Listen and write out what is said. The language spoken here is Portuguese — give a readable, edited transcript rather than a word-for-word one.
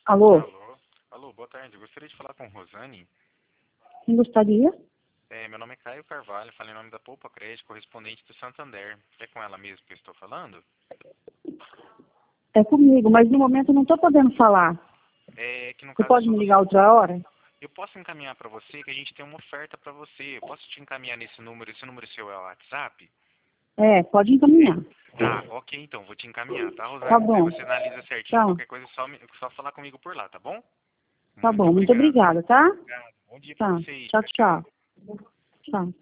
Alô? Alô? Alô, boa tarde. Eu gostaria de falar com Rosane. Quem gostaria? Meu nome é Caio Carvalho, falo em nome da Poupa Crédito, correspondente do Santander. É com ela mesmo que eu estou falando? É comigo, mas no momento eu não estou podendo falar. Que no Você caso eu pode sou me do... ligar outra hora? Eu posso encaminhar para você que a gente tem uma oferta para você. Eu posso te encaminhar nesse número? Esse número seu é o WhatsApp? Pode encaminhar. Tá, ok então, vou te encaminhar, tá, Tá Rosane? Daí bom. você analisa certinho, Tá, qualquer coisa é só falar comigo por lá, tá bom? tá Muito bom. Muito obrigado. obrigada, tá? Obrigado. Bom dia para Tá. você aí. Tchau, Tchau, tchau. tchau. Tchau.